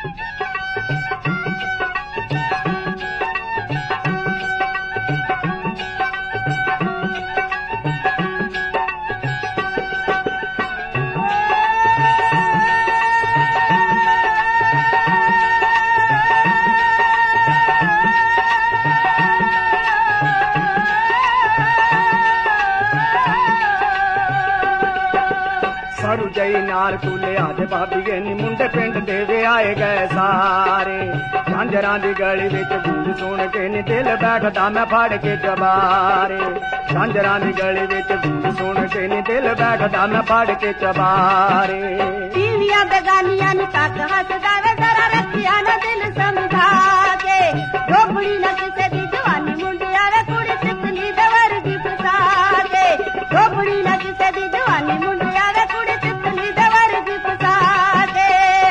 सारू जई नार कूले आदे भाभीए नी मुंडे पिंड दे वे आए गए सारे झांझरां दी गली विच गूंज सुन के नी दिल बैठदा मैं फाड़ के चबारे झांझरां दी गली विच गूंज सुन के नी दिल बैठदा मैं फाड़ के चबारे बीवियां बेगानियां नी तक हसदा वे जरा रखिया ना दिल समझा के ढोबड़ी ना किसे दी जवानी मुंडिया वे कुड़ी चितली दवर दी फसा के ढोबड़ी ना किसे दी जवानी मुंडिया वे कुड़ी चितली दवर दी फसा के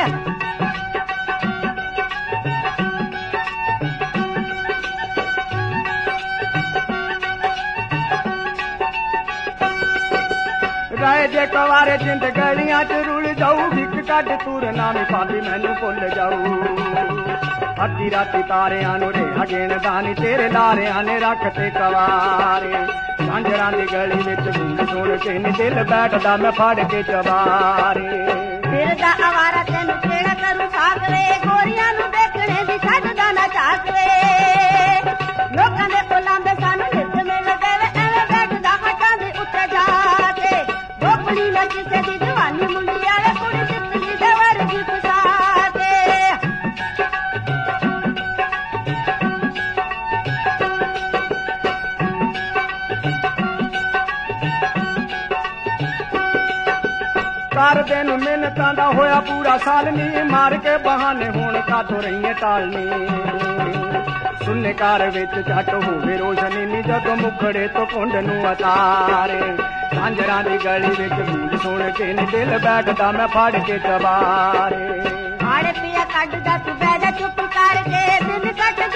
राय जे कवारे जिंद गलियां च रुल जाऊ भिक कट तुर नामी भाभी मैनू भुल जाऊ अद्धी राती तारियां नू रेहा गेन दानी तेरे लारियां ने रख ते कवारे झांझरां दी गली विच गूंज सुन के नी दिल बैठदा मैं फाड़ के चबारे फिरदा आवारा तेनू केड़ा करू साकवे गोरियां नू देखणे दी छड्डदा ना चाकवे लोकां दे बुलांदे सानू नित मिल देवे एवें बैठदा हटां दे उत्ते जा के ढोपड़ी ना किसे दी जवानी मुंडिया वे कुड़ी चितली दवर दी फसा के कर दिन मिन्नतां दा होया पूरा साल नी मार के बहाने हुण काथों रहीए टालनी सुन्ने घर विच झट होवे रोशनी नी जदों मुखड़े तो कुंड नू अतारे झांझरां दी गली विच गूंज सुन के नी दिल बैठदा मैं फाड़ के चबारे आड़े पिया कड्डदा तू बैठा चुप करके दिन कट